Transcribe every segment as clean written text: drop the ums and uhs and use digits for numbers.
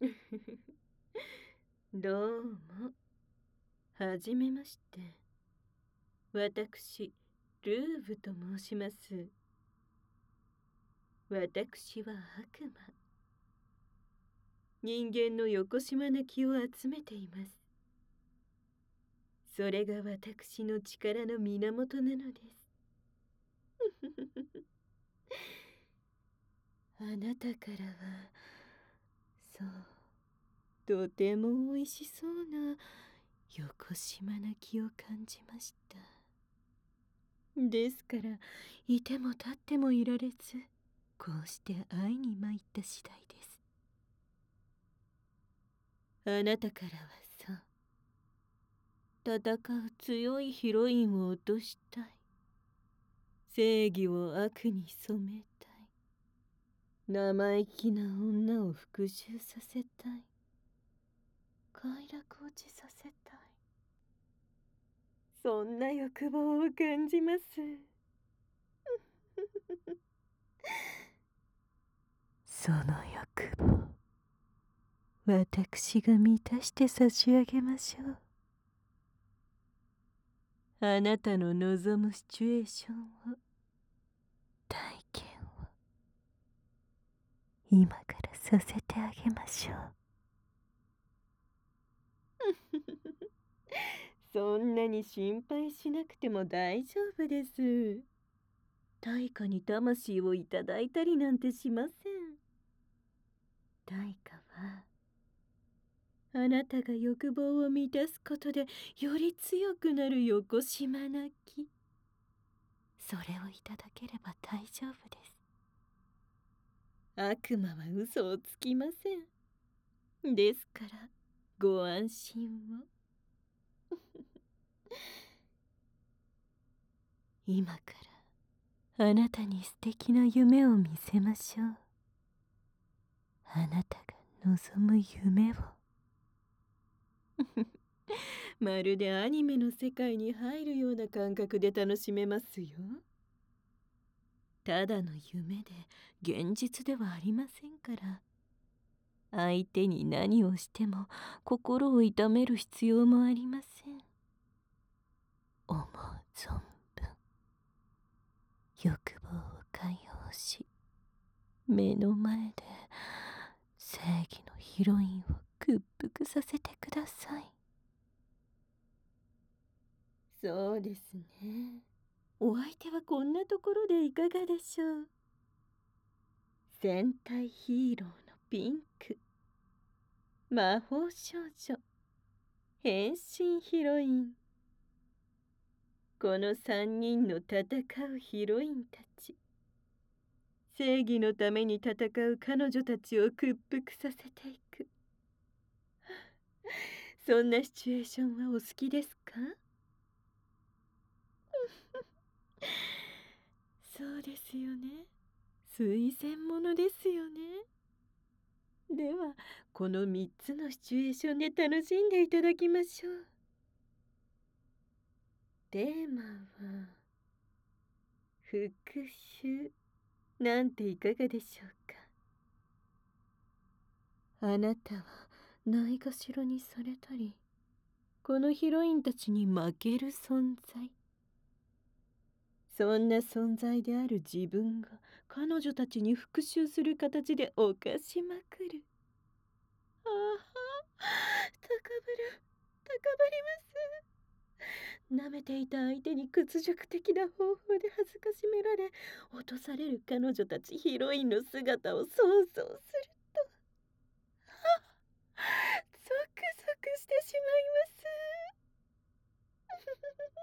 どうも、はじめまして。私、ルーブと申します。私は悪魔。人間のよこしまな気を集めています。それが私の力の源なのです。あなたからは、そう、とても美味しそうなよこしまな気を感じました。ですから、いても立ってもいられず、こうして会いに参った次第です。あなたからはそう、戦う強いヒロインを落としたい。正義を悪に染めたい。生意気な女を復讐させたい。快楽落ちさせたい。そんな欲望を感じます。その欲望、私が満たして差し上げましょう。あなたの望むシチュエーションを、体験を、今からさせてあげましょう。そんなに心配しなくても大丈夫です。対価に魂をいただいたりなんてしません。対価は、あなたが欲望を満たすことでより強くなるよこしまなき。それをいただければ大丈夫です。悪魔は嘘をつきません。ですから、ご安心を。今からあなたに素敵な夢を見せましょう。あなたが望む夢を。まるでアニメの世界に入るような感覚で楽しめますよ。ただの夢で現実ではありませんから。相手に何をしても心を痛める必要もありません。思う存分欲望を解放し、目の前で正義のヒロインを屈服させてください。そうですね。お相手はこんなところでいかがでしょう。戦隊ヒーローのピンク、魔法少女、変身ヒロイン。この3人の戦うヒロインたち。正義のために戦う彼女たちを屈服させていく。そんなシチュエーションはお好きですか？そうですよね。推薦者ですよね。では、この3つのシチュエーションで楽しんでいただきましょう。テーマは、復讐なんていかがでしょうか。あなたはないがしろにされたり、このヒロインたちに負ける存在。そんな存在である自分が彼女たちに復讐する形で犯しまくる。ああ、高ぶる、高ぶります。舐めていた相手に屈辱的な方法で恥ずかしめられ、落とされる彼女たちヒロインの姿を想像すると、ゾクゾクしてしまいます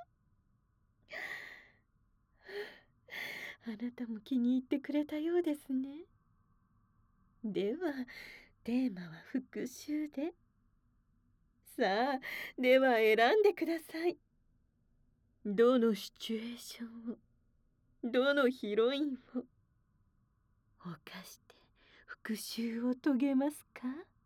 。あなたも気に入ってくれたようですね。では、テーマは復讐で。さあ、では選んでください。どのシチュエーションを、どのヒロインを犯して復讐を遂げますか？